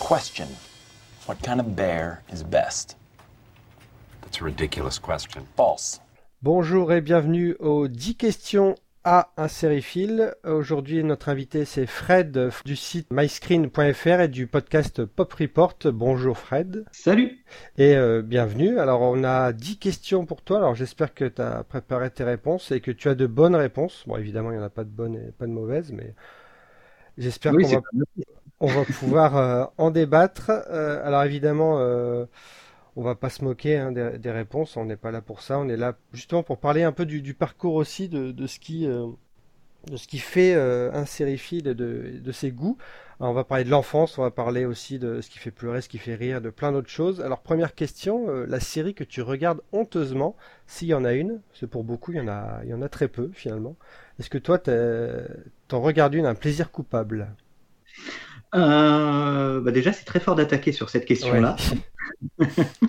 Question. What kind of bear is best? That's a ridiculous question. False. Bonjour et bienvenue aux 10 questions à un sériephile. Aujourd'hui, notre invité, c'est Fred du site myscreen.fr et du podcast Pop Report. Bonjour Fred. Salut. Et bienvenue. Alors, on a 10 questions pour toi. Alors, j'espère que tu as préparé tes réponses et que tu as de bonnes réponses. Bon, évidemment, il n'y en a pas de bonnes et pas de mauvaises, mais j'espère qu'on va pouvoir en débattre. Alors, évidemment... on va pas se moquer des réponses, on n'est pas là pour ça, on est là justement pour parler un peu du parcours aussi, de ce qui fait un sériephile et de ses goûts. Alors, on va parler de l'enfance, on va parler aussi de ce qui fait pleurer, ce qui fait rire, de plein d'autres choses. Alors première question, la série que tu regardes honteusement, s'il y en a une, c'est pour beaucoup, il y en a très peu finalement. Est-ce que toi t'en regardes une, un plaisir coupable? Déjà, c'est très fort d'attaquer sur cette question-là. Ouais.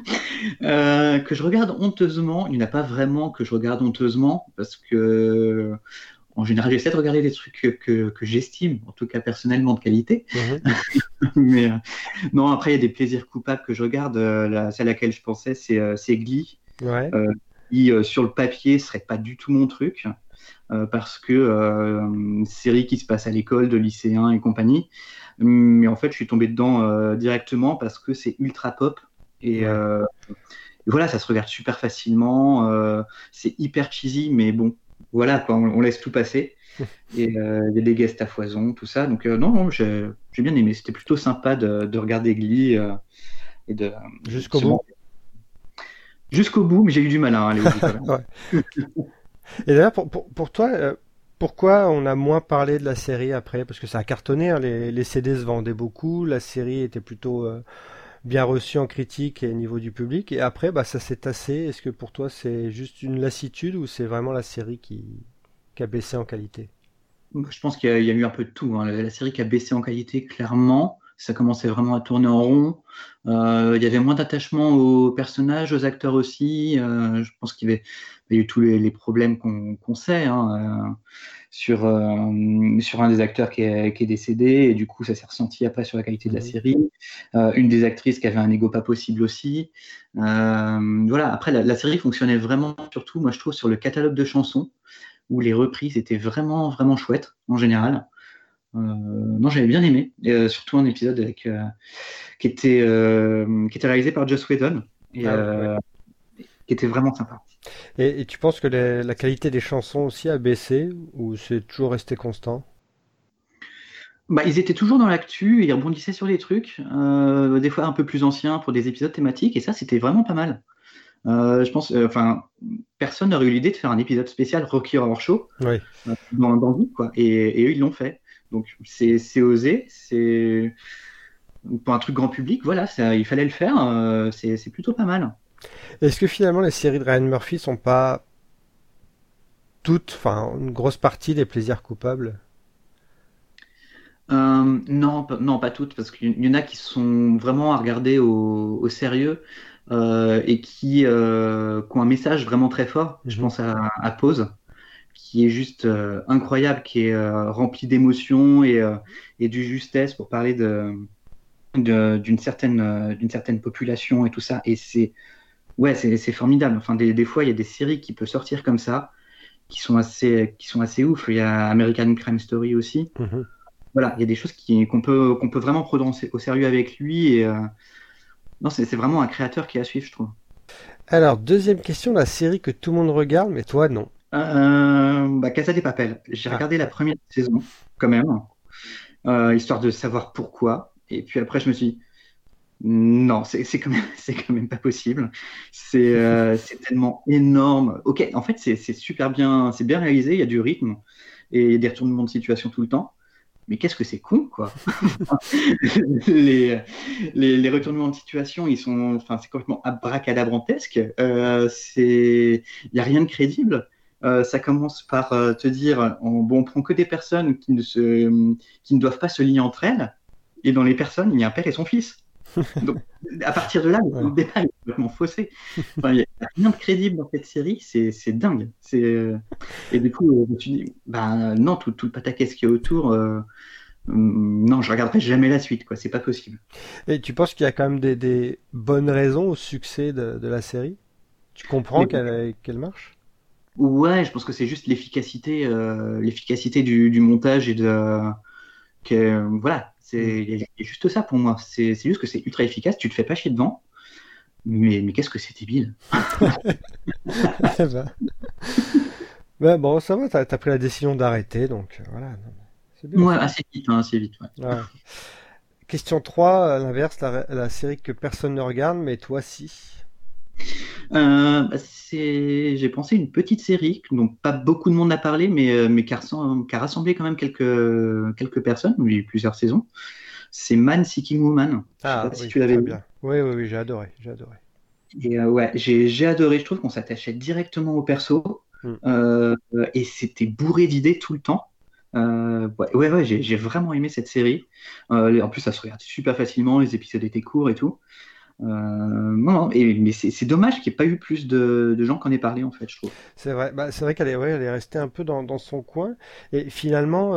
Que je regarde honteusement, il n'y en a pas vraiment que je regarde honteusement, parce que en général, j'essaie de regarder des trucs que j'estime, en tout cas personnellement, de qualité. Mais non, après, il y a des plaisirs coupables que je regarde. Celle à laquelle je pensais, c'est Glee, qui sur le papier serait pas du tout mon truc. Parce que série qui se passe à l'école, de lycéens et compagnie. Mais en fait, je suis tombé dedans directement parce que c'est ultra pop. Et voilà, ça se regarde super facilement. C'est hyper cheesy, mais bon, voilà, quoi, on laisse tout passer. Et il y a des guests à foison, tout ça. Donc non, j'ai bien aimé. C'était plutôt sympa de regarder Glee. Et de, Jusqu'au bout. Jusqu'au bout, mais j'ai eu du mal à aller au bout quand même. Et d'ailleurs, pour toi, pourquoi on a moins parlé de la série après? Parce que ça a cartonné, hein, les CD se vendaient beaucoup, la série était plutôt bien reçue en critique et au niveau du public, et après, ça s'est tassé. Est-ce que pour toi, c'est juste une lassitude ou c'est vraiment la série qui a baissé en qualité? Je pense qu'il y a eu un peu de tout, hein. La série qui a baissé en qualité, clairement. Ça commençait vraiment à tourner en rond. Il y avait moins d'attachement aux personnages, aux acteurs aussi. Je pense qu'il y a eu tous les problèmes qu'on sait, hein, sur un des acteurs qui est décédé, et du coup ça s'est ressenti après sur la qualité de la série. Une des actrices qui avait un ego pas possible aussi. Voilà. Après, la série fonctionnait vraiment, surtout, moi je trouve, sur le catalogue de chansons, où les reprises étaient vraiment, vraiment chouettes en général. Non, j'avais bien aimé, surtout un épisode qui était réalisé par Joss Whedon, et qui était vraiment sympa. Et tu penses que la qualité des chansons aussi a baissé, ou c'est toujours resté constant? Ils étaient toujours dans l'actu, et ils rebondissaient sur des trucs, des fois un peu plus anciens pour des épisodes thématiques, et ça c'était vraiment pas mal. Je pense, personne n'aurait eu l'idée de faire un épisode spécial Rocky Horror Show dans Vite, quoi, et eux ils l'ont fait. Donc c'est osé, c'est pour un truc grand public, voilà, il fallait le faire, c'est plutôt pas mal. Est-ce que finalement les séries de Ryan Murphy sont pas toutes, enfin une grosse partie des plaisirs coupables? Non, pas toutes, parce qu'il y en a qui sont vraiment à regarder au sérieux, et qui ont un message vraiment très fort. Je pense à Pause, qui est juste incroyable, qui est rempli d'émotions et de justesse pour parler d'une certaine population et tout ça. Et c'est formidable. Enfin, des fois, il y a des séries qui peuvent sortir comme ça, qui sont assez ouf. Il y a American Crime Story aussi. Voilà, il y a des choses qu'on peut vraiment prendre au sérieux avec lui. Et non, c'est vraiment un créateur qui est à suivre, je trouve. Alors, deuxième question, la série que tout le monde regarde, mais toi, non. Casa de Papel. J'ai regardé la première saison, quand même, histoire de savoir pourquoi. Et puis après, je me suis dit, non, c'est quand même pas possible. C'est tellement énorme. Ok, en fait, c'est super bien, c'est bien réalisé, il y a du rythme et il y a des retournements de situation tout le temps. Mais qu'est-ce que c'est con, quoi. les retournements de situation, c'est complètement abracadabrantesque. Il n'y a rien de crédible. Ça commence par te dire, on prend que des personnes qui ne doivent pas se lier entre elles. Et dans les personnes, il y a un père et son fils. Donc, à partir de là, le débat est complètement faussé. Enfin, il n'y a rien de crédible dans cette série, c'est dingue. Et du coup, je me suis dit, non, tout le pataquès qu'il y a autour, Non, je regarderai jamais la suite, quoi. C'est pas possible. Et tu penses qu'il y a quand même des bonnes raisons au succès de la série? Tu comprends Mais qu'elle marche? ouais, je pense que c'est juste l'efficacité du montage et voilà, Hmm. il y a juste ça pour moi. C'est juste que c'est ultra efficace. Tu te fais pas chier devant. Mais qu'est-ce que c'est débile. Eh ben. Ben bon, ça va, t'as pris la décision d'arrêter, donc voilà, non, c'est bien Ouais, ça. assez vite, hein, assez vite. Ouais. Ouais. Question 3, à l'inverse, la série que personne ne regarde, mais toi si. Bah, j'ai pensé une petite série dont pas beaucoup de monde n'a parlé, mais qui a rassemblé quand même quelques personnes. Il y a eu plusieurs saisons. C'est Man Seeking Woman. Je sais Ah pas si oui, tu l'avais très vu. bien. Oui, oui, oui, j'ai adoré, j'ai adoré. Et ouais, j'ai adoré. Je trouve qu'on s'attachait directement au perso Hmm. et c'était bourré d'idées tout le temps. Ouais, j'ai vraiment aimé cette série. En plus, ça se regarde super facilement. Les épisodes étaient courts et tout. Non, non, mais c'est dommage qu'il n'y ait pas eu plus de gens qui en aient parlé, en fait, je trouve. C'est vrai, bah, c'est vrai qu'elle est, ouais, elle est restée un peu dans son coin. Et finalement,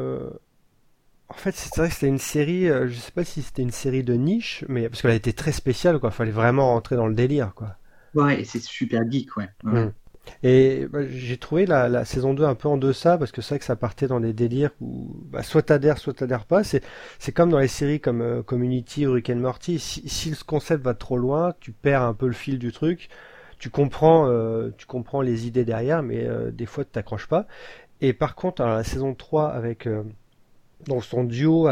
en fait, c'est vrai que c'était une série, je sais pas si c'était une série de niche, mais parce qu'elle a été très spéciale, quoi. Fallait vraiment rentrer dans le délire, quoi. Ouais, et c'est super geek, ouais. Ouais. Hmm. Et bah, j'ai trouvé la saison 2 un peu en deçà, parce que c'est vrai que ça partait dans des délires où bah, soit t'adhères pas. C'est comme dans les séries comme Community ou Rick and Morty. Si le concept va trop loin, tu perds un peu le fil du truc. Tu comprends les idées derrière, mais des fois, tu t'accroches pas. Et par contre, alors, la saison 3 avec dans son duo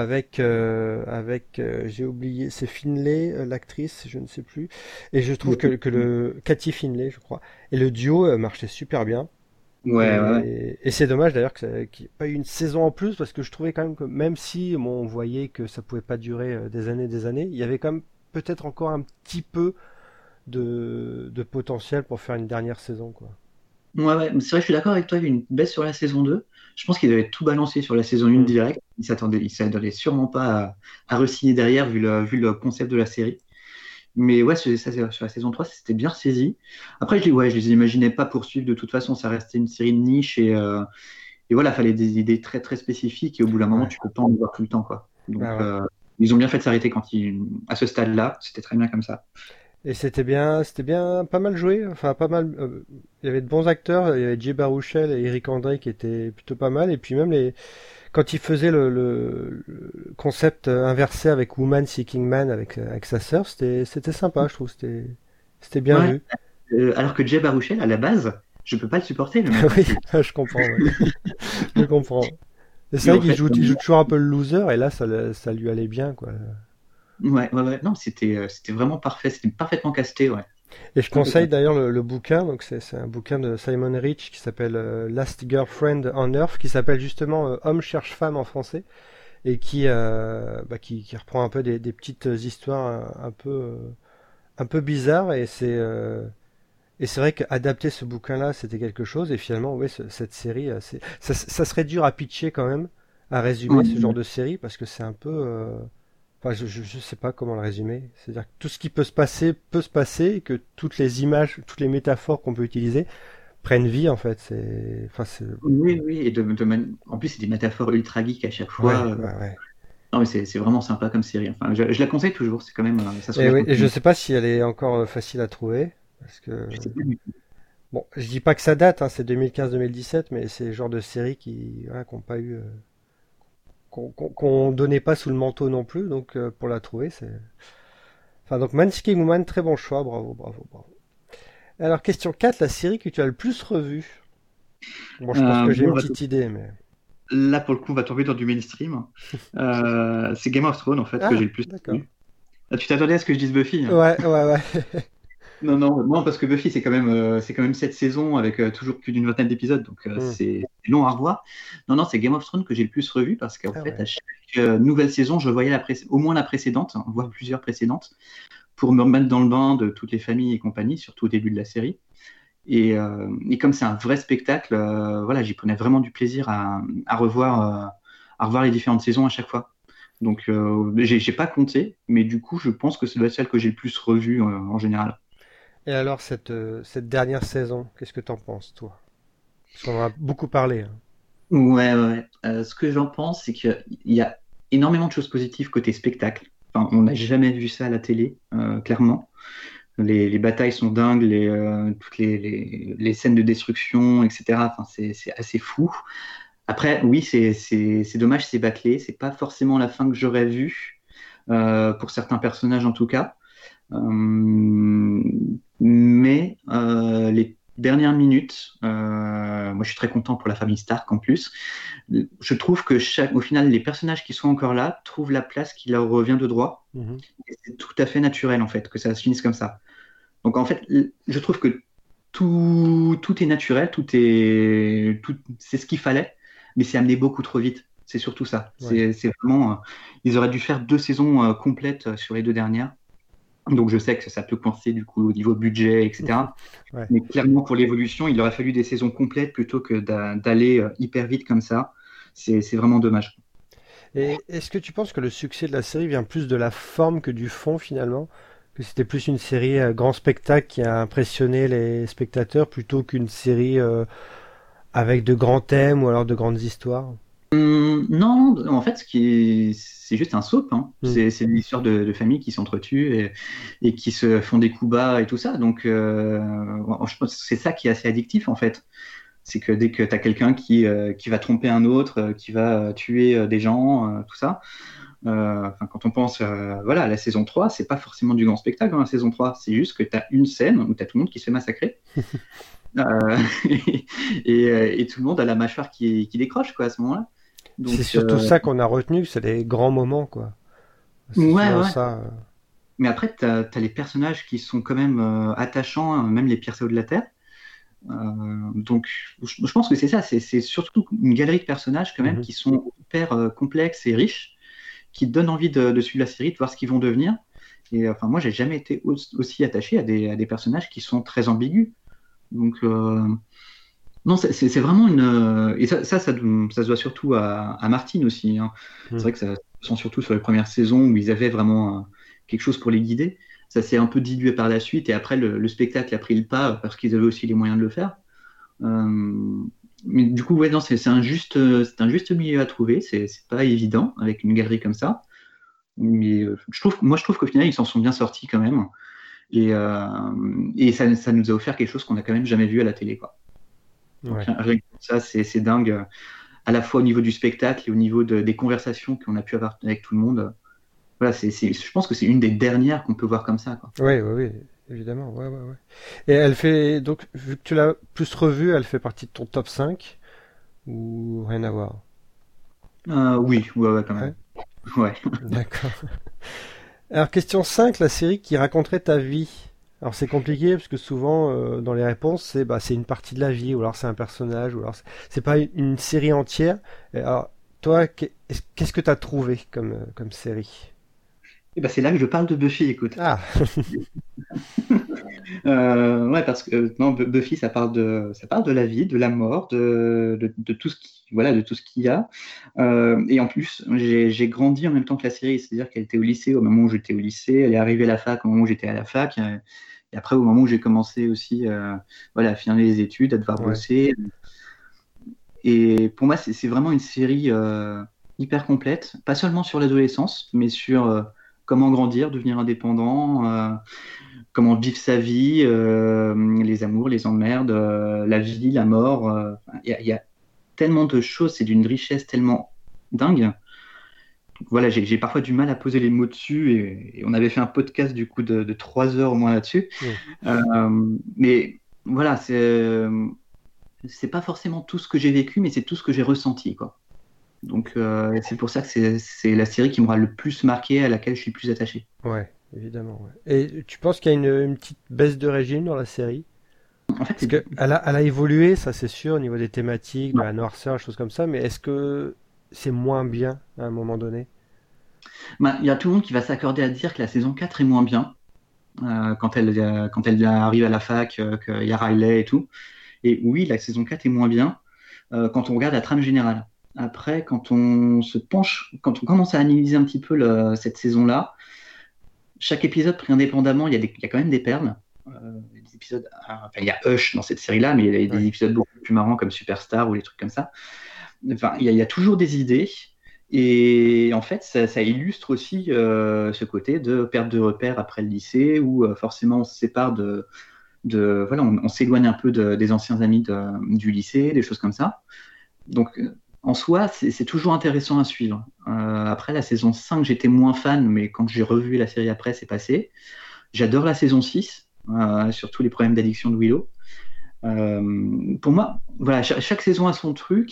avec j'ai oublié, c'est Finlay, l'actrice, je ne sais plus. Et je trouve que le Cathy Finlay, je crois. Et le duo marchait super bien. Ouais, ouais, ouais. Et c'est dommage d'ailleurs qu'il n'y ait pas eu une saison en plus parce que je trouvais quand même que même si bon, on voyait que ça pouvait pas durer des années, il y avait quand même peut-être encore un petit peu de potentiel pour faire une dernière saison, quoi. Ouais, ouais. Mais c'est vrai, je suis d'accord avec toi, il y a eu une baisse sur la saison 2. Je pense qu'ils avaient tout balancé sur la saison 1 Hmm. direct. Ils s'attendaient sûrement pas à re-signer derrière, vu le concept de la série. Mais ouais, sur la saison 3 c'était bien saisi. Après, ouais, je les imaginais pas poursuivre de toute façon. Ça restait une série de niche et voilà, fallait des idées très très spécifiques. Et au bout d'un moment, Ouais. tu peux pas en voir tout le temps, quoi. Donc, Bah ouais. ils ont bien fait de s'arrêter à ce stade-là. C'était très bien comme ça. Et c'était bien, pas mal joué. Enfin, pas mal. Il y avait de bons acteurs. Il y avait Jay Baruchel et Eric André qui étaient plutôt pas mal. Et puis même quand ils faisaient le concept inversé avec Woman Seeking Man avec sa sœur, c'était sympa, je trouve. C'était bien Ouais. vu. Alors que Jay Baruchel, à la base, je peux pas le supporter, le mec, en Oui, plus. je comprends. Ouais. Je comprends. Et c'est Et vrai en qu'il fait, joue toujours un peu le loser. Et là, ça lui allait bien, quoi. ouais, ouais, ouais. Non, c'était vraiment parfait. C'était parfaitement casté, ouais. Et je conseille Impeccable. d'ailleurs le bouquin, donc c'est un bouquin de Simon Rich qui s'appelle Last Girlfriend on Earth, qui s'appelle justement Homme cherche femme en français, et qui reprend un peu des petites histoires un peu bizarres, et c'est vrai qu'adapter ce bouquin-là, c'était quelque chose, et finalement, ouais, cette série, ça serait dur à pitcher quand même, à résumer ce genre Ouais, de série, parce que c'est un peu... enfin, je sais pas comment le résumer. C'est-à-dire que tout ce qui peut se passer, et que toutes les images, toutes les métaphores qu'on peut utiliser prennent vie, en fait. Enfin, oui, oui. Et en plus, c'est des métaphores ultra geek à chaque fois. ouais, ouais, ouais. Non, mais c'est vraiment sympa comme série. Enfin, je la conseille toujours. C'est quand même, ça se Et, regarde oui, et je tranquillement. sais pas si elle est encore facile à trouver, parce que Je sais pas du tout. bon, je dis pas que ça date, hein, c'est 2015-2017, mais c'est le genre de série qui, voilà, qu'on pas eu, qu'on donnait pas sous le manteau non plus, donc pour la trouver, c'est. Enfin, donc Mansking Woman, très bon choix, bravo, bravo, bravo. Alors, question 4, la série que tu as le plus revue. Bon, je pense que j'ai Bon, une petite idée, mais. là, pour le coup, on va tomber dans du mainstream. C'est Game of Thrones, en fait, que Ah, j'ai le plus d'accord. retenu. Ah, tu t'attendais à ce que je dise Buffy, hein? Ouais, ouais, ouais. Non, non, non, parce que Buffy, c'est quand même 7 saisons avec toujours plus d'une vingtaine d'épisodes, donc Hmm. c'est long à revoir. Non, non, c'est Game of Thrones que j'ai le plus revu parce qu'en Ah fait, ouais. à chaque nouvelle saison, je voyais au moins la précédente, hein, voire Hmm. plusieurs précédentes, pour me remettre dans le bain de toutes les familles et compagnie, surtout au début de la série. Et comme c'est un vrai spectacle, voilà, j'y prenais vraiment du plaisir à revoir les différentes saisons à chaque fois. Donc, j'ai pas compté, mais du coup, je pense que c'est la celle que j'ai le plus revue en général. Et alors, cette dernière saison, qu'est-ce que t'en penses, toi? Parce qu'on en a beaucoup parlé, hein. Ouais, ouais. Ce que j'en pense, c'est qu'il y a énormément de choses positives côté spectacle. Enfin, on n'a jamais vu ça à la télé, clairement. Les batailles sont dingues, toutes les scènes de destruction, etc. Enfin, c'est assez fou. Après, oui, c'est dommage, c'est bâclé. C'est pas forcément la fin que j'aurais vue, pour certains personnages en tout cas. Euh, mais les dernières minutes, moi je suis très content pour la famille Stark en plus. Je trouve que au final, les personnages qui sont encore là trouvent la place qui leur revient de droit. Mhm. Et c'est tout à fait naturel en fait que ça se finisse comme ça. Donc en fait, je trouve que tout est naturel, c'est ce qu'il fallait, mais c'est amené beaucoup trop vite. C'est surtout ça. Ouais. C'est vraiment, ils auraient dû faire 2 saisons complètes sur les 2 dernières. Donc je sais que ça peut coincer du coup au niveau budget, etc. Ouais. Mais clairement pour l'évolution, il aurait fallu des saisons complètes plutôt que d'aller hyper vite comme ça. C'est vraiment dommage. Et est-ce que tu penses que le succès de la série vient plus de la forme que du fond finalement? Que c'était plus une série grand spectacle qui a impressionné les spectateurs plutôt qu'une série avec de grands thèmes ou alors de grandes histoires? Non, en fait, c'est juste un soap, hein. Hmm. C'est une histoire de famille qui s'entretuent et qui se font des coups bas et tout ça. Donc, je pense que c'est ça qui est assez addictif, en fait. C'est que dès que tu as quelqu'un qui va tromper un autre, qui va tuer des gens, tout ça. Enfin, quand on pense voilà, à la saison 3, c'est pas forcément du grand spectacle dans la saison 3. C'est juste que tu as une scène où tu as tout le monde qui se fait massacrer. Euh, et tout le monde a la mâchoire qui décroche, quoi, à ce moment-là. C'est Donc, surtout ça qu'on a retenu, c'est les grands moments, quoi. C'est ouais, souvent ouais. ça. Mais après, tu as les personnages qui sont quand même attachants, hein, même les pires sauts de la Terre. Donc, je pense que c'est ça. C'est surtout une galerie de personnages quand même Mhm. qui sont hyper complexes et riches, qui donnent envie de suivre la série, de voir ce qu'ils vont devenir. Et enfin, moi, j'ai jamais été aussi attaché à des personnages qui sont très ambigus. Donc, non, c'est vraiment une. Et ça se doit surtout à Martine aussi, hein. C'est Mhm. vrai que ça se sent surtout sur les premières saisons où ils avaient vraiment quelque chose pour les guider. Ça s'est un peu dilué par la suite et après le spectacle a pris le pas parce qu'ils avaient aussi les moyens de le faire. Euh, mais du coup, ouais, non, c'est un juste milieu à trouver. C'est pas évident avec une galerie comme ça. Mais je trouve qu'au final, ils s'en sont bien sortis quand même. Et ça nous a offert quelque chose qu'on n'a quand même jamais vu à la télé, quoi. Donc Ouais. rien que pour ça, c'est dingue, à la fois au niveau du spectacle et au niveau des conversations qu'on a pu avoir avec tout le monde. Voilà, je pense que c'est une des dernières qu'on peut voir comme ça, quoi. Oui, oui, oui, évidemment. Ouais, ouais, ouais. Et elle fait, donc, vu que tu l'as plus revue, elle fait partie de ton top 5 ou rien à voir? Oui, ouais, ouais, quand même. Ouais, Ouais. d'accord. Alors, question 5, la série qui raconterait ta vie. Alors, c'est compliqué parce que souvent, dans les réponses, c'est une partie de la vie, ou alors c'est un personnage, ou alors c'est pas une série entière. Et alors, toi, qu'est-ce que tu as trouvé comme série? Et ben, c'est là que je parle de Buffy, écoute. Ah, Ouais, parce que non, Buffy, ça parle de la vie, de la mort, de tout ce voilà, de tout ce qu'il y a. Et en plus, j'ai grandi en même temps que la série, c'est-à-dire qu'elle était au lycée au moment où j'étais au lycée, elle est arrivée à la fac au moment où j'étais à la fac, et après au moment où j'ai commencé aussi, voilà, à finir les études, à devoir ouais. bosser. Et pour moi, c'est vraiment une série hyper complète, pas seulement sur l'adolescence, mais sur comment grandir, devenir indépendant. Comment vivre sa vie, les amours, les emmerdes, la vie, la mort. Il y a tellement de choses, c'est d'une richesse tellement dingue. Donc voilà, j'ai parfois du mal à poser les mots dessus et on avait fait un podcast du coup de 3 heures au moins là-dessus. Hmm. Mais voilà, c'est pas forcément tout ce que j'ai vécu, mais c'est tout ce que j'ai ressenti, quoi. Donc c'est pour ça que c'est la série qui m'aura le plus marqué, à laquelle je suis le plus attaché. Ouais, évidemment. Ouais. Et tu penses qu'il y a une petite baisse de régime dans la série? En fait, Parce que elle a évolué, ça c'est sûr, au niveau des thématiques, de la noirceur, des choses comme ça, mais est-ce que c'est moins bien à un moment donné? bah, il y a tout le monde qui va s'accorder à dire que la saison 4 est moins bien. Quand elle arrive à la fac, qu'il y a Riley et tout. Et oui, la saison 4 est moins bien quand on regarde la trame générale. Après, quand on se penche, quand on commence à analyser un petit peu cette saison-là, chaque épisode pris indépendamment, il y a quand même des perles. Des épisodes, enfin, il y a Hush dans cette série-là, mais il y a des Ouais. épisodes beaucoup plus marrants comme Superstar ou les trucs comme ça. enfin, il y a toujours des idées. Et en fait, ça illustre aussi ce côté de perte de repères après le lycée, où forcément on se sépare voilà, on s'éloigne un peu des anciens amis du lycée, des choses comme ça. Donc, en soi, c'est toujours intéressant à suivre. Après la saison 5, j'étais moins fan, mais quand j'ai revu la série après, c'est passé. J'adore la saison 6, surtout les problèmes d'addiction de Willow. Pour moi, voilà, chaque saison a son truc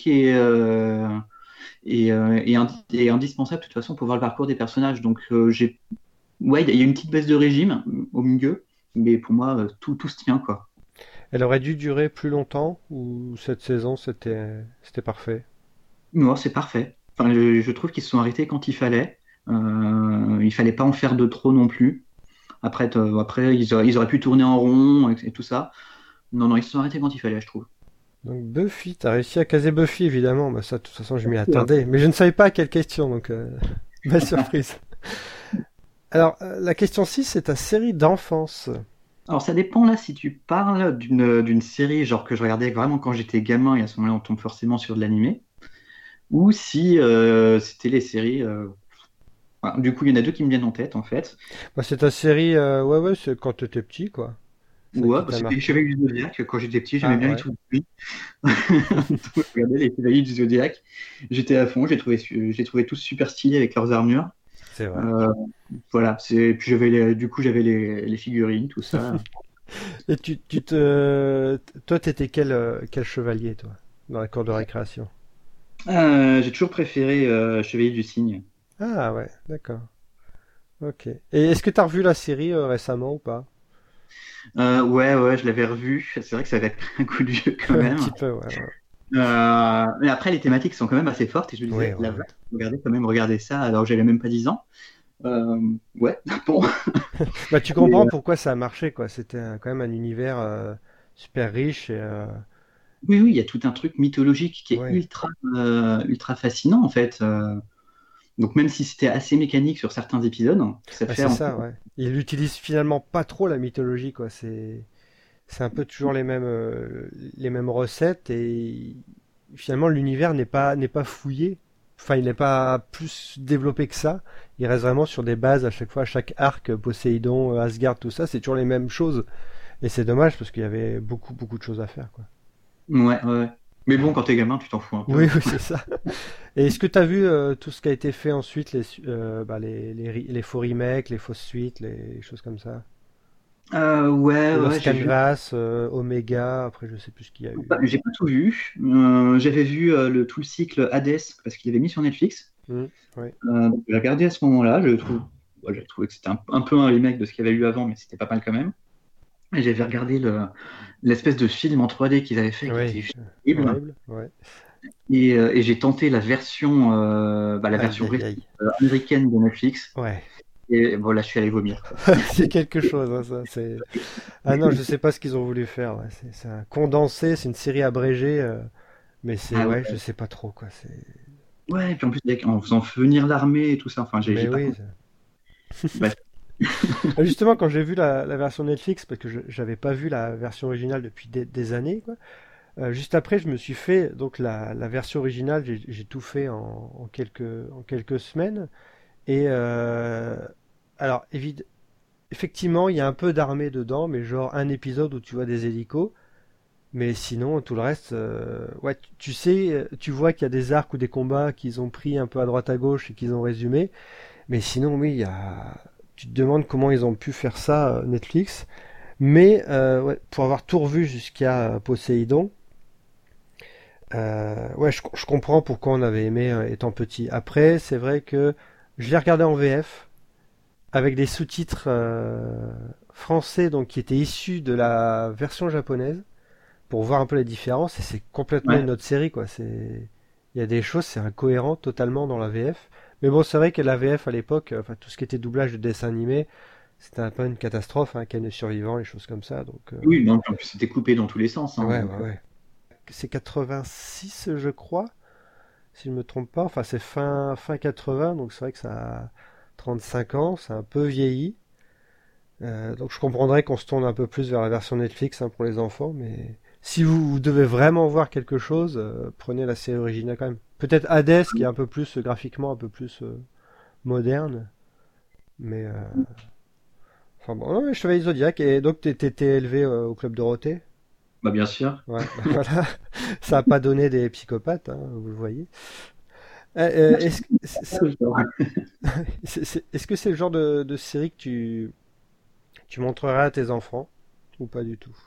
et indispensable de toute façon pour voir le parcours des personnages. Donc, ouais, il y a une petite baisse de régime au milieu, mais pour moi, tout se tient, quoi. Elle aurait dû durer plus longtemps ou cette saison c'était parfait? Non, c'est parfait. Enfin, je trouve qu'ils se sont arrêtés quand il fallait. Il fallait pas en faire de trop non plus. Après ils auraient pu tourner en rond et tout ça. Non, non, ils se sont arrêtés quand il fallait, je trouve. Donc Buffy, t'as réussi à caser Buffy évidemment, bah ça de toute façon je m'y attendais, mais je ne savais pas à quelle question, donc belle surprise. Alors la question 6 c'est ta série d'enfance. Alors, ça dépend là si tu parles d'une série genre que je regardais vraiment quand j'étais gamin et à ce moment-là on tombe forcément sur de l'animé, ou si c'était les séries. Enfin, du coup, il y en a deux qui me viennent en tête en fait. Bah, c'est ta série, ouais ouais, c'est quand t'étais petit quoi, celle Ouais, qui bah, t'a c'était les marqué. Chevaliers du Zodiaque. Quand j'étais petit, j'aimais Ah bien les ouais, trucs de nuit. Donc, je regardais les Chevaliers du Zodiaque. J'étais à fond, j'ai trouvé tous super stylés avec leurs armures. c'est vrai. Euh, voilà, puis du coup, j'avais les figurines, tout ça. Et toi t'étais quel chevalier toi, dans la cour de récréation? J'ai toujours préféré Chevalier du Cygne. Ah ouais, d'accord. Ok. Et est-ce que t'as revu la série récemment ou pas? Ouais, ouais, je l'avais revu. C'est vrai que ça avait un coup de vieux quand Un même. petit peu, ouais, ouais. Mais après, les thématiques sont quand même assez fortes et je me Ouais, disais, ouais, la ouais. vache, regardez quand même, regardez ça alors que j'avais même pas 10 ans. Ouais, bon. Bah, tu Mais, comprends pourquoi ça a marché, quoi. C'était quand même un univers super riche et oui, oui, il y a tout un truc mythologique qui est ouais. ultra fascinant en fait. Donc même si c'était assez mécanique sur certains épisodes, ça Bah, fait c'est en ça, ouais. Il utilise finalement pas trop la mythologie, quoi. C'est un peu toujours les mêmes recettes et finalement l'univers n'est pas fouillé. Enfin, il n'est pas plus développé que ça. Il reste vraiment sur des bases à chaque fois, chaque arc, Poséidon, Asgard, tout ça, c'est toujours les mêmes choses. Et c'est dommage parce qu'il y avait beaucoup, beaucoup de choses à faire, quoi. ouais, ouais, ouais. Mais bon, quand t'es gamin, tu t'en fous un peu, Oui, hein. oui, c'est ça. Et est-ce que tu as vu tout ce qui a été fait ensuite, les faux remakes, les fausses suites, les choses comme ça? Ouais, ouais, Lost j'ai vu. Canvas, Omega, après je sais plus ce qu'il y a eu. J'ai pas tout vu. J'avais vu tout le cycle Hades parce qu'il avait mis sur Netflix. Ouais. Donc, j'ai regardé à ce moment-là. J'ai trouvé que c'était un peu un remake de ce qu'il y avait eu avant, mais c'était pas mal quand même. Et j'avais regardé l'espèce de film en 3D qu'ils avaient fait qui était Oui, juste horrible. horrible, ouais. Et j'ai tenté la Aïe, version aïe, aïe. américaine de Netflix. Ouais, Et bon, là, je suis allé vomir, quoi. c'est quelque chose, hein, ça. Ah non, je sais pas ce qu'ils ont voulu faire. Ouais. C'est un condensé, c'est une série abrégée, mais c'est Ah ouais, je ouais. sais pas trop quoi. Ouais, et puis en plus, en faisant venir l'armée et tout ça. Enfin, Mais j'ai pas oui. compris. Bref. Ah, justement, quand j'ai vu la version Netflix, parce que j'avais pas vu la version originale depuis des années, quoi. Juste après, je me suis fait donc la version originale. J'ai tout fait en quelques semaines. Et alors, effectivement, il y a un peu d'armée dedans, mais genre un épisode où tu vois des hélicos. Mais sinon, tout le reste, ouais, tu sais, tu vois qu'il y a des arcs ou des combats qu'ils ont pris un peu à droite à gauche et qu'ils ont résumé. Mais sinon, oui, tu te demandes comment ils ont pu faire ça, Netflix. Mais ouais, pour avoir tout revu jusqu'à Poséidon, ouais, je comprends pourquoi on avait aimé étant petit. Après, c'est vrai que je l'ai regardé en VF avec des sous-titres français donc qui étaient issus de la version japonaise pour voir un peu les différences et c'est complètement Ouais. une autre série quoi. Il y a des choses c'est incohérent totalement dans la VF. Mais bon, c'est vrai que la VF à l'époque, enfin tout ce qui était doublage de dessin animé, c'était un peu une catastrophe, hein, Ken le survivant, les choses comme ça. Donc Oui, non, en plus, c'était coupé dans tous les sens, hein, ouais, donc, ouais, ouais. C'est 86, je crois, si je me trompe pas. Enfin, c'est fin 80, donc c'est vrai que ça a 35 ans, c'est un peu vieilli. Donc je comprendrais qu'on se tourne un peu plus vers la version Netflix hein, pour les enfants, mais si vous devez vraiment voir quelque chose, prenez la série originale quand même. Peut-être Hades qui est un peu plus graphiquement un peu plus moderne, mais enfin bon, non, mais Chevalier Zodiac et donc t'étais élevé au club Dorothée. Bah, bien sûr. Ouais, voilà. Ça a pas donné des psychopathes, hein, vous le voyez. Est-ce que est-ce que c'est le genre de série que tu montrerais à tes enfants ou pas du tout?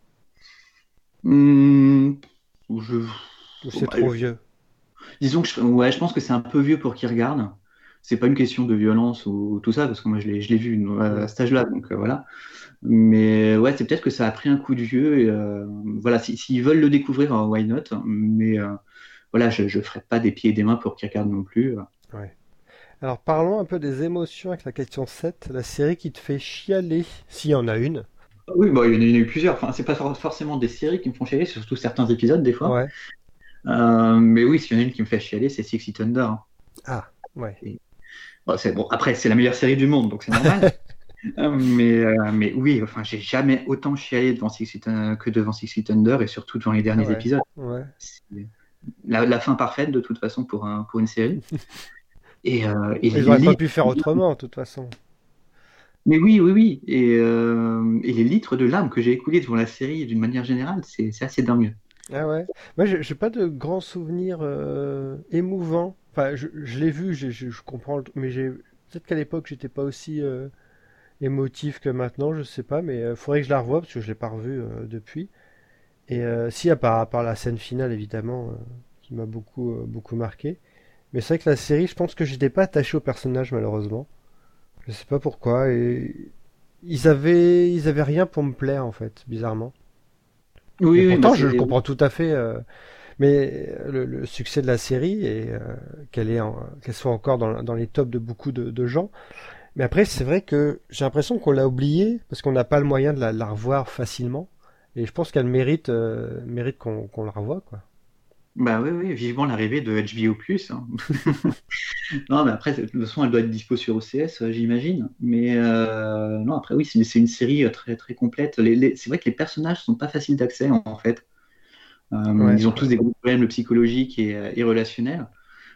Hum, je... Ou bon, c'est bah, trop vieux? disons que ouais, je pense que c'est un peu vieux pour qu'ils regardent. C'est pas une question de violence ou tout ça, parce que moi je l'ai vu Hmm. à cet âge-là, donc voilà. Mais ouais, c'est peut-être que ça a pris un coup de vieux. Et, voilà, s'ils veulent le découvrir, why not? Mais voilà, je ferai pas des pieds et des mains pour qu'ils regardent non plus. Ouais. Alors parlons un peu des émotions avec la question 7, la série qui te fait chialer, s'il y en a une. Oui, bah, il y en a eu plusieurs. Enfin, c'est pas forcément des séries qui me font chialer, c'est surtout certains épisodes des fois. Ouais. Mais oui, s'il y en a une qui me fait chialer, c'est Six Feet Under, hein. Ah, ouais. Et- bon, bon, après, c'est la meilleure série du monde, donc c'est normal. Mais oui, enfin, j'ai jamais autant chialé devant que devant Six Feet Under et surtout devant les Ah derniers ouais. épisodes. Ouais. C'est la fin parfaite de toute façon pour une série. Et Ils les auraient pas litres. pu faire autrement, de toute façon. Mais oui, oui, oui. Et les litres de larmes que j'ai écoulés devant la série d'une manière générale, c'est assez dingue. Ah ouais. Moi, j'ai pas de grands souvenirs émouvants. Enfin, je l'ai vu, je comprends, mais peut-être qu'à l'époque, j'étais pas aussi émotif que maintenant, je sais pas, mais faudrait que je la revoie parce que je l'ai pas revue depuis. Et si, à part la scène finale, évidemment, qui m'a beaucoup marqué. Mais c'est vrai que la série, je pense que j'étais pas attaché au personnage, malheureusement. Je sais pas pourquoi. Et ils avaient rien pour me plaire, en fait, bizarrement. Mais Oui, oui, bah pourtant, je c'est. comprends tout à fait. Mais le succès de la série et qu'elle soit encore dans les tops de beaucoup de gens. Mais après, c'est vrai que j'ai l'impression qu'on l'a oubliée parce qu'on n'a pas le moyen de la revoir facilement. Et je pense qu'elle mérite qu'on la revoie, quoi. Bah oui, oui, vivement l'arrivée de HBO+, hein. Non, mais après, de toute façon, elle doit être dispo sur OCS, j'imagine. Mais non, après, oui, c'est une série très, très complète. C'est vrai que les personnages sont pas faciles d'accès, en fait. Ouais, Ils ont tous ouais. des gros problèmes psychologiques et relationnels.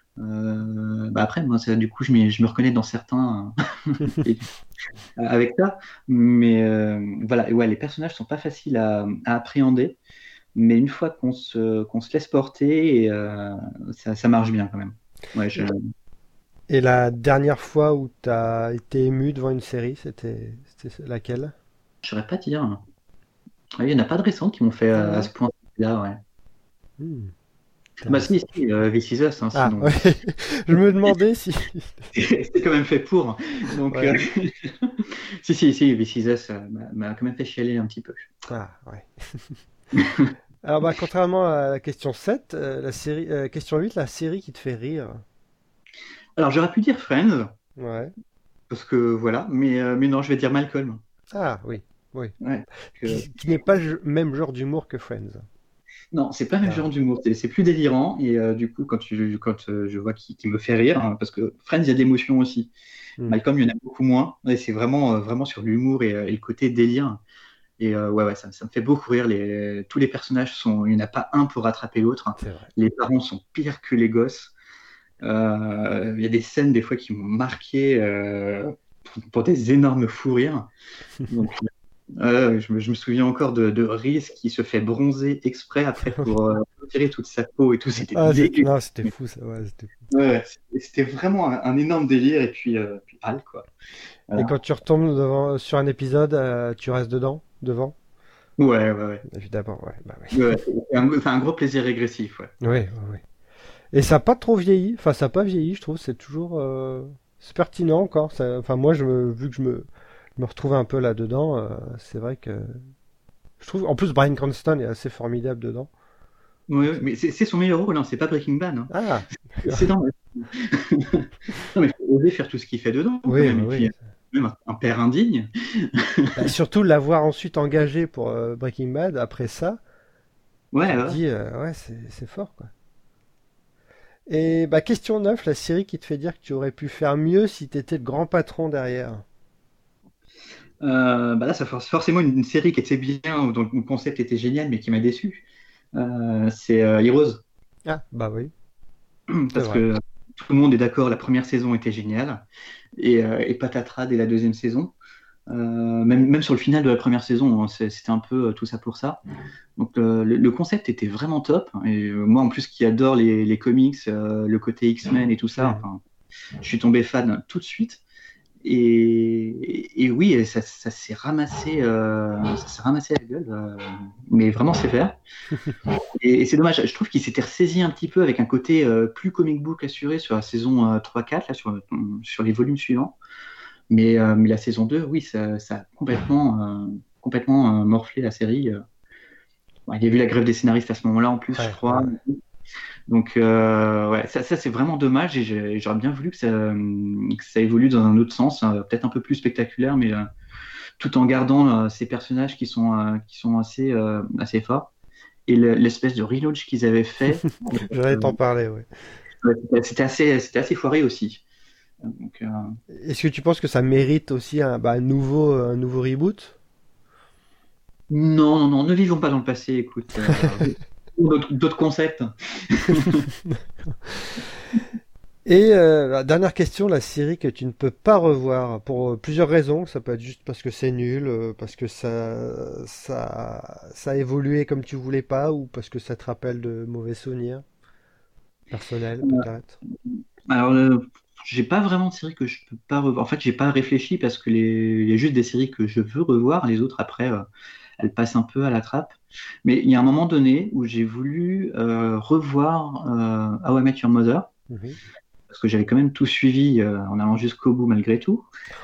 Bah après, moi, du coup, je me reconnais dans certains et- avec ça. Mais voilà, et ouais, les personnages sont pas faciles à appréhender. Mais une fois qu'on se laisse porter, ça marche bien quand même. Ouais, Et la dernière fois où t'as été ému devant une série, c'était laquelle? je saurais pas dire. Ah, il n'y en a pas de récents qui m'ont fait Ah à ouais? ce point-là, ouais. Hmm, Bah si, intéressant. si, This Is Us, hein, Ah, sinon. ouais. Je me demandais si. C'est quand même fait pour. Donc, Ouais. si, si, si, This Is Us m'a quand même fait chialer un petit peu. Ah, ouais. Alors, bah, contrairement à la question 7, question 8, la série qui te fait rire. Alors, j'aurais pu dire Friends, Ouais. parce que voilà, mais non, je vais dire Malcolm. Ah, oui. Oui. Ouais. Qui n'est pas le même genre d'humour que Friends. Non, c'est pas le même Ah, genre d'humour, c'est plus délirant. Et du coup, quand je vois qu'il me fait rire, hein, parce que Friends, il y a de l'émotion aussi. hmm. Malcolm, il y en a beaucoup moins. Et c'est vraiment sur l'humour et le côté délire. Et ouais, ouais, ça me fait beaucoup rire. Tous les personnages il n'y en a pas un pour rattraper l'autre. C'est vrai. Les parents sont pires que les gosses. Il y a des scènes des fois qui m'ont marqué pour des énormes fous rires. Donc, je me souviens encore de Reese qui se fait bronzer exprès après pour retirer toute sa peau et tout. C'était Ah, dégueu. non, c'était fou ça. Ouais, c'était fou. Ouais, ouais, c'était vraiment un énorme délire. Et puis Hal, quoi. Et Voilà. quand tu retombes sur un épisode, tu restes devant? Ouais, ouais, ouais. Évidemment, ouais. Bah oui. Ouais, c'est un gros plaisir régressif, ouais. Oui, oui, oui. Et ça n'a pas trop vieilli. Enfin, ça n'a pas vieilli, je trouve. C'est toujours. C'est pertinent encore. Enfin, moi, vu que je me retrouve un peu là-dedans, c'est vrai que. Je trouve. En plus, Bryan Cranston est assez formidable dedans. Ouais, ouais, mais c'est son meilleur rôle, hein, c'est pas Breaking Bad, hein. Ah! C'est dans. Non, mais faut oser faire tout ce qu'il fait dedans, quand Oui, même. oui, Et puis, oui. même un père indigne. Bah, surtout l'avoir ensuite engagé pour Breaking Bad, après ça, tu Ouais, te ouais. dis, ouais, c'est fort, quoi. Et bah, question 9, la série qui te fait dire que tu aurais pu faire mieux si t'étais le grand patron derrière. Bah là, ça forcément une série qui était bien, dont le concept était génial, mais qui m'a déçu. C'est Heroes. Ah, bah oui, c'est Parce vrai. que tout le monde est d'accord, la première saison était géniale, et patatras dès la deuxième saison. Même sur le final de la première saison, hein, c'était un peu tout ça pour ça. Donc le concept était vraiment top. Et moi, en plus, qui adore les comics, le côté X-Men et tout ça, Mhm. enfin, je suis tombé fan tout de suite. Et oui, ça s'est ramassé à la gueule, mais vraiment sévère. Et c'est dommage, je trouve qu'il s'était ressaisi un petit peu avec un côté plus comic book assuré sur la saison 3-4, là, sur les volumes suivants. Mais la saison 2, oui, ça a complètement morflé la série. Bon, il y a eu la grève des scénaristes à ce moment-là en plus, je Ouais, ouais, crois. ouais. Donc, ouais, ça c'est vraiment dommage et j'aurais bien voulu que ça évolue dans un autre sens, peut-être un peu plus spectaculaire, mais tout en gardant ces personnages qui sont assez forts. Et l'espèce de relaunch qu'ils avaient fait, J'allais euh, t'en parler, ouais. ouais, c'était assez foiré aussi. Donc, Est-ce que tu penses que ça mérite aussi un nouveau reboot? non, non, non, ne vivons pas dans le passé, écoute. D'autres concepts. Et la dernière question, la série que tu ne peux pas revoir pour plusieurs raisons. Ça peut être juste parce que c'est nul, parce que ça a évolué comme tu voulais pas, ou parce que ça te rappelle de mauvais souvenirs personnels, peut-être. Alors, j'ai pas vraiment de séries que je peux pas revoir. En fait, j'ai pas réfléchi parce que il y a juste des séries que je veux revoir. Les autres, après, elles passent un peu à la trappe. Mais il y a un moment donné où j'ai voulu revoir How I Met Your Mother Mhm. parce que j'avais quand même tout suivi en allant jusqu'au bout malgré tout.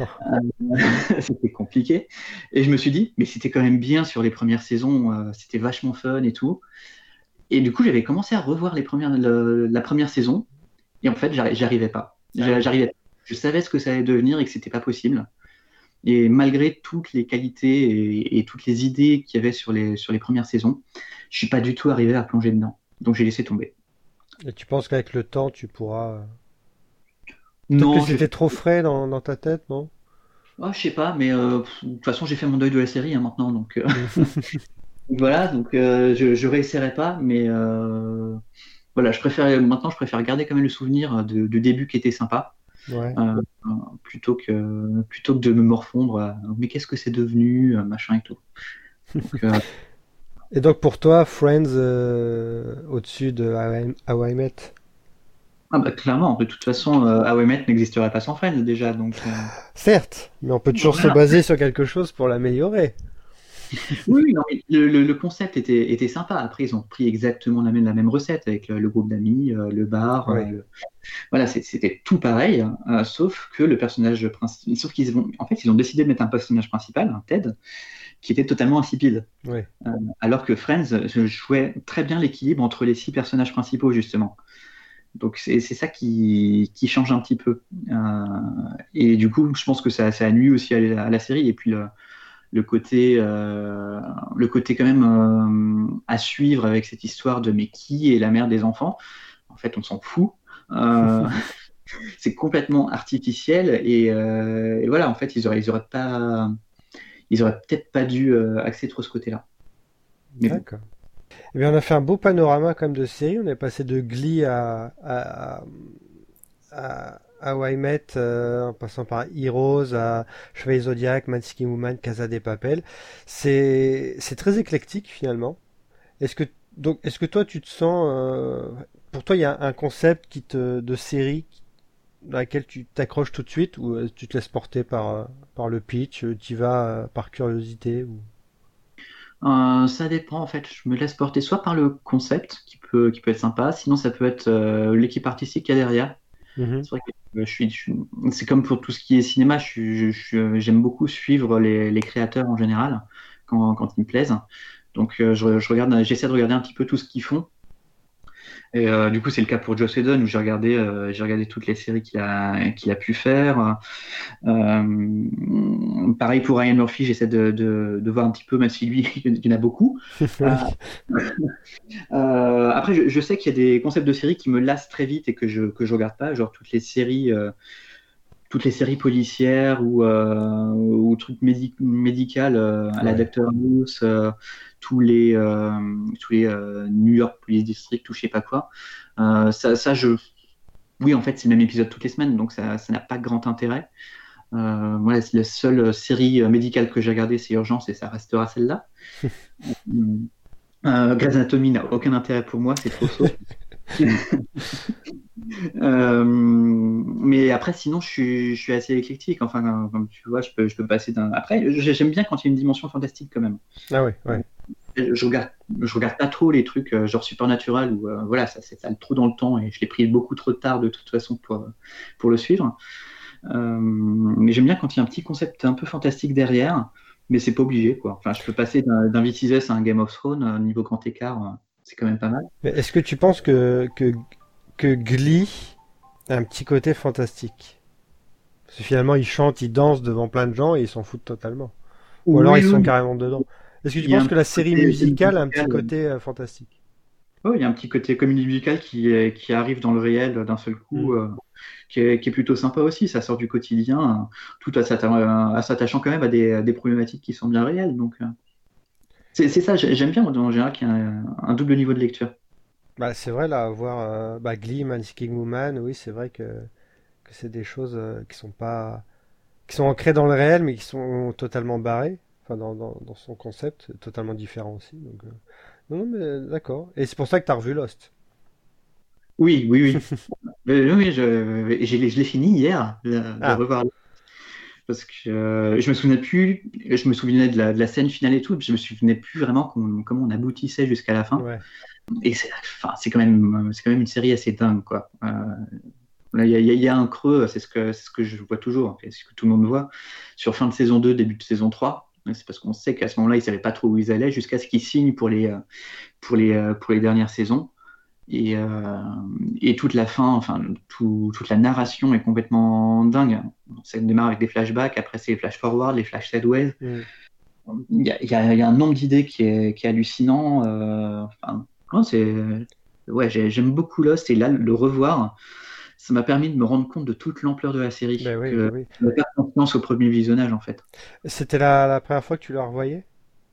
C'était compliqué. Et je me suis dit, mais c'était quand même bien sur les premières saisons. C'était vachement fun et tout. Et du coup, j'avais commencé à revoir la première saison. Et en fait, j'arrivais pas. Ah oui. J'arrivais pas. Je savais ce que ça allait devenir et que c'était pas possible. Et malgré toutes les qualités et toutes les idées qu'il y avait sur les premières saisons, je suis pas du tout arrivé à plonger dedans. Donc j'ai laissé tomber. Et tu penses qu'avec le temps, tu pourras. Peut-être que Non, c'était trop frais dans ta tête, non? je sais pas, mais de toute façon, j'ai fait mon deuil de la série hein, maintenant. Donc Mhm. voilà, donc je réessayerai pas, mais voilà, je préfère garder quand même le souvenir du début qui était sympa. Ouais. euh, plutôt que de me morfondre mais qu'est-ce que c'est devenu, machin et tout. Donc, Et donc pour toi, Friends au-dessus de How I Met? ah bah, clairement, de toute façon, How I Met n'existerait pas sans Friends déjà. Donc, Certes, mais on peut toujours se voilà. baser sur quelque chose pour l'améliorer. Oui, oui, non, mais le concept était sympa. Après, ils ont pris exactement la même recette avec le groupe d'amis, le bar. Oui. Voilà, c'était tout pareil, hein, sauf que le personnage principal. Sauf en fait, ils ont décidé de mettre un personnage principal, un Ted, qui était totalement insipide. Oui. Alors que Friends jouait très bien l'équilibre entre les 6 personnages principaux, justement. Donc c'est ça qui change un petit peu. Et du coup, je pense que ça nuit aussi à la série. Et puis le côté quand même à suivre avec cette histoire de mais qui est la mère des enfants? En fait, on s'en fout. Euh, c'est complètement artificiel et voilà. En fait, ils auraient peut-être pas dû axer trop ce côté-là. Mais bon. D'accord. Eh bien, on a fait un beau panorama comme de série. On est passé de Glee à How I Met, en passant par Heroes, à Chevalier Zodiac, Mansky Woman, Casa de Papel. C'est très éclectique finalement. Est-ce que est-ce que toi tu te sens pour toi il y a un concept de série dans laquelle tu t'accroches tout de suite ou tu te laisses porter par le pitch, tu y vas par curiosité ou... Ça dépend en fait. Je me laisse porter soit par le concept qui peut être sympa, sinon ça peut être l'équipe artistique qu'il y a derrière. Mhm. C'est vrai que c'est comme pour tout ce qui est cinéma. J'aime beaucoup suivre les créateurs en général quand ils me plaisent. Donc j'essaie de regarder un petit peu tout ce qu'ils font. Et du coup, c'est le cas pour Joss Whedon où j'ai regardé toutes les séries qu'il a pu faire. Pareil pour Ryan Murphy, j'essaie de voir un petit peu, même si lui, il y en a beaucoup. Euh, Oui. Après, je sais qu'il y a des concepts de séries qui me lassent très vite et que je regarde pas, genre toutes toutes les séries policières ou trucs médical à la Ouais. Dr House, tous les New York Police District ou je sais pas quoi. Oui, en fait, c'est le même épisode toutes les semaines, donc ça n'a pas grand intérêt. Voilà, c'est la seule série médicale que j'ai regardée, c'est Urgence, et ça restera celle-là. Grey's Anatomy n'a aucun intérêt pour moi, c'est trop soft. Mais après, sinon, je suis assez éclectique. Enfin, comme tu vois, je peux passer d'un. Après, j'aime bien quand il y a une dimension fantastique quand même. Ah ouais, ouais. Je regarde pas trop les trucs genre Supernatural où voilà, ça le trop dans le temps et je l'ai pris beaucoup trop tard de toute façon pour le suivre. Mais j'aime bien quand il y a un petit concept un peu fantastique derrière, mais c'est pas obligé quoi. Enfin, je peux passer d'un This Is Us à un Game of Thrones, niveau grand écart, c'est quand même pas mal. Mais est-ce que tu penses que Glee a un petit côté fantastique? Parce que finalement, ils chantent, ils dansent devant plein de gens et ils s'en foutent totalement. Ou alors Oui, ils sont oui, carrément dedans. Est-ce que tu il y a penses un que la petit série côté musicale a un petit musical. côté fantastique? Il y a un petit côté comédie musicale qui arrive dans le réel d'un seul coup, Hmm. qui est plutôt sympa aussi. Ça sort du quotidien, tout en s'attachant quand même à des problématiques qui sont bien réelles. Donc, c'est ça, j'aime bien en général qu'il y ait un double niveau de lecture. Bah, c'est vrai, là, voir Glee, King Woman, oui, c'est vrai que c'est des choses qui sont pas, qui sont ancrées dans le réel, mais qui sont totalement barrées, enfin, dans son concept, totalement différent aussi. Donc, non, non, mais d'accord. Et c'est pour ça que tu as revu Lost. Oui, oui, oui. Mais oui, je l'ai fini hier, de Ah, revoir. Parce que je me souvenais plus, je me souvenais de la scène finale et tout, mais je me souvenais plus vraiment comment on aboutissait jusqu'à la fin. ouais. Et c'est quand même une série assez dingue, quoi. Là, il y a un creux, c'est ce que je vois toujours, en fait, c'est ce que tout le monde voit. Sur fin de saison 2, début de saison 3, c'est parce qu'on sait qu'à ce moment-là, ils ne savaient pas trop où ils allaient, jusqu'à ce qu'ils signent pour les dernières saisons. Et, euh, et toute la fin, enfin, toute la narration est complètement dingue. Ça démarre avec des flashbacks, après c'est les flash forward, les flash sideways. Hmm. Il y a un nombre d'idées qui est hallucinant. Enfin, non, ouais, j'aime beaucoup Lost et là, le revoir, ça m'a permis de me rendre compte de toute l'ampleur de la série, Ben oui, ben que oui. je n'avais pas confiance au premier visionnage en fait. C'était la première fois que tu la revoyais?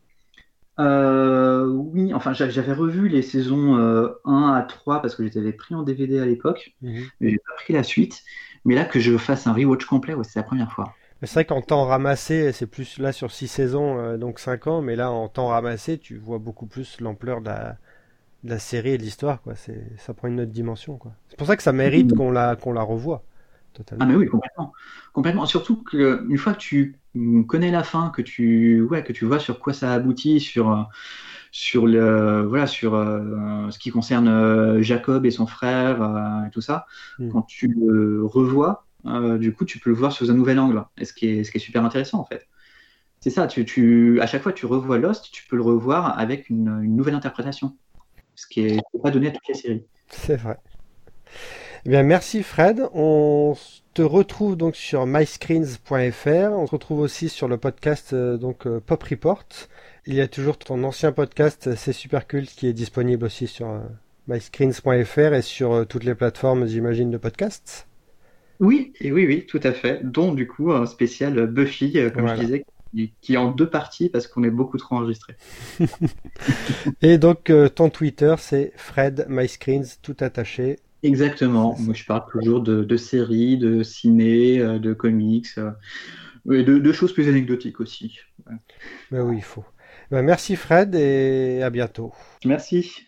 Oui, enfin, j'avais revu les saisons 1 à 3 parce que je les avais pris en DVD à l'époque, Mhm. mais j'ai pas pris la suite. Mais là, que je fasse un rewatch complet, ouais, c'est la première fois. Mais c'est vrai qu'en temps ramassé, c'est plus là sur 6 saisons, donc 5 ans, mais là en temps ramassé, tu vois beaucoup plus l'ampleur de la série et de l'histoire, quoi. Ça prend une autre dimension, quoi. C'est pour ça que ça mérite qu'on la revoie, Ah totalement. mais oui, complètement. Complètement. Surtout qu'une fois que tu connais la fin, que tu vois sur quoi ça aboutit, sur ce qui concerne Jacob et son frère et tout ça, Hmm. quand tu le revois, du coup, tu peux le voir sous un nouvel angle. Et ce qui est super intéressant, en fait. C'est ça, à chaque fois que tu revois Lost, tu peux le revoir avec une nouvelle interprétation. Ce qui n'est pas donné à toutes les séries. C'est vrai. Eh bien, merci Fred. On te retrouve donc sur myscreens.fr. On se retrouve aussi sur le podcast Pop Report. Il y a toujours ton ancien podcast C'est Super Cult qui est disponible aussi sur myscreens.fr et sur toutes les plateformes, j'imagine, de podcasts. Oui, et oui, oui, tout à fait. Dont du coup un spécial Buffy, comme je Voilà. disais, qui est en deux parties parce qu'on est beaucoup trop enregistré. Et donc ton Twitter c'est Fred MyScreens tout attaché. C'est Exactement. ça. Moi, je parle toujours de séries, de ciné, de comics, et de choses plus anecdotiques aussi. Ouais. Ben oui, il faut. Ben merci Fred et à bientôt. Merci.